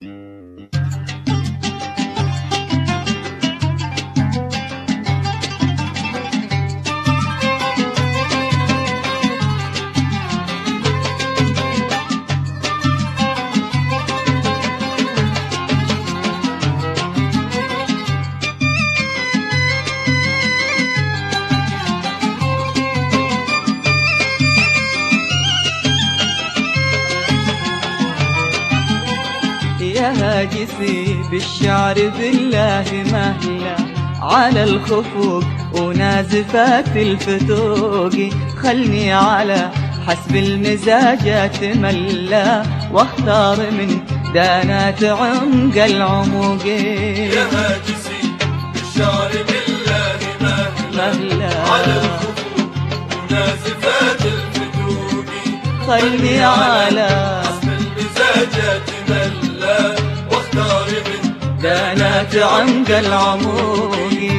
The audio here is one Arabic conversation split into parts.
يا هاجسي بالشعر بالله مهلا على الخفوق ونازفات الفتوق، خلني على حسب المزاجات ملا واختار من دانات عمق العموق. يا هاجسي بالشعر بالله مهلا على الخفوق ونازفات الفتوق، خلني على حسب المزاجات ملا واختار من دانات عمق العموق.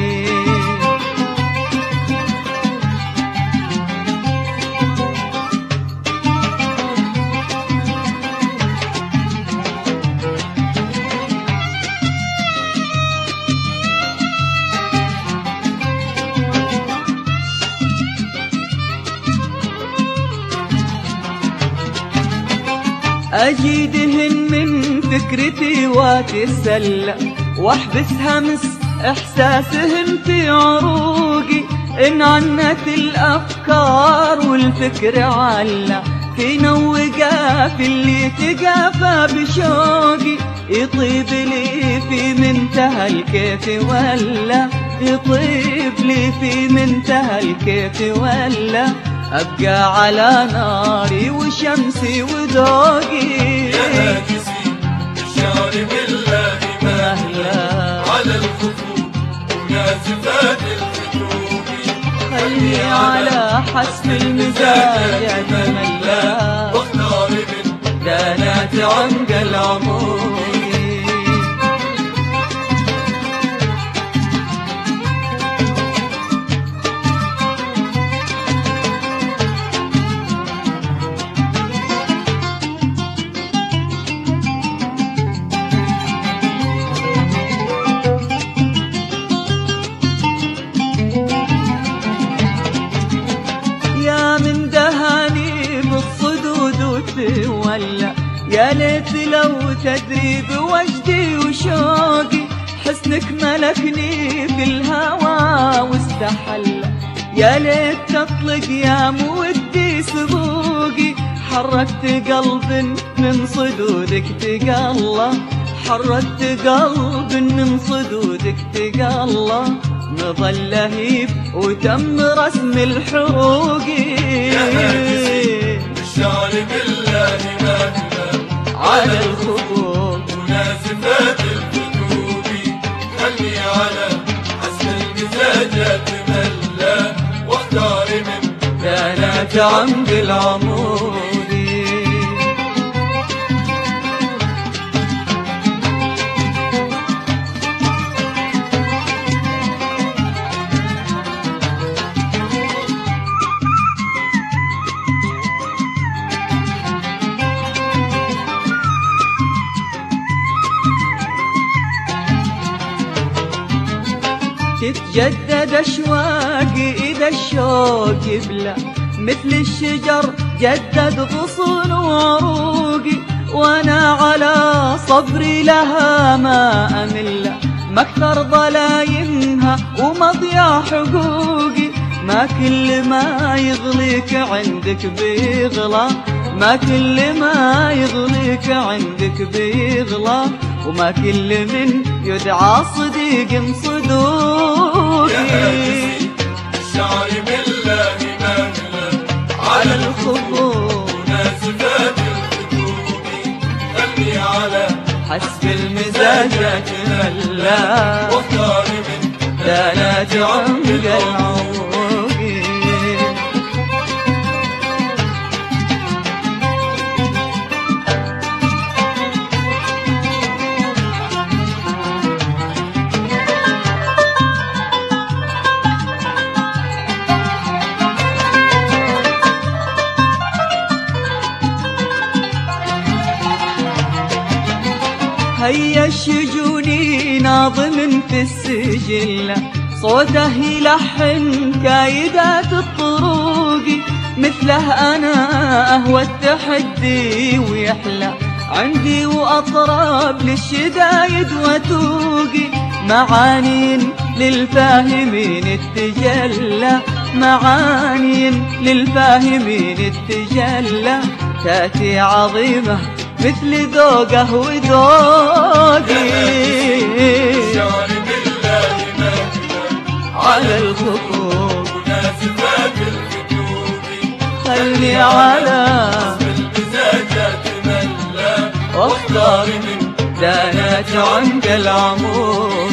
أجيدهن من فكرتي واتسلى واحبس همس إحساسهن في عروقي، إن عنت الأفكار والفكر علا في نوقا في اللي تقافى بشوقي، يطيب لي في منتهى الكيف ولا يطيب لي في منتهى الكيف ولا أبقى على ناري وشمسي وذوقي. يا هاجسي بالشعر بالله مهلا على الخفوق ونازفات الفتوق، خلي على حسب المزاج ملا واختار من دانات عمق العموق. من دهاني بالصدود وتولى، يا ليت لو تدري بوجدي وشوقي، حسنك ملكني في الهوى واستحلى، يا ليت تطلق يا مودي سبوقي، حركت قلب من صدودك تقلى، حركت قلب من صدودك تقلى، نظل لهيب وتم رسم الحروق. يا هاجسي بالشعر بالله مهلا على الخفوق ونازفات الفتوق، خلي على حسب المزاجات ملا واختار من دانات عمق العموق. تتجدد أشواقي إذا الشوق يبلى، مثل الشجر جدد غصون وعروقي، وأنا على صبري لها ما أمل، ما أكثر ضلايمها ومضيع حقوقي، ما كل ما يغليك عندك بيغلى، ما كل ما يغليك عندك بيغلى، وما كل من يدعى صديق صدوقي. يا هاجسي بالشعر بالله مهلا على الخفوق ونازفات الفتوق، خلي على حسب المزاجات ملا واختار من دانات عمق العموق. هيا الشجوني ناظم في السجل صوته يلحن كايدات الطروق مثله أنا أهوى التحدي ويحلى عندي وأطراب للشدايد وتوقي معانين للفاهمين التجلى معانين للفاهمين التجلى تأتي عظيمة مثل ذوقه وذوقي الشعر بالله مهلا على الخطوط مناسبات الخطوب خلني على المزاجات ملا واختار من دانات عند العمود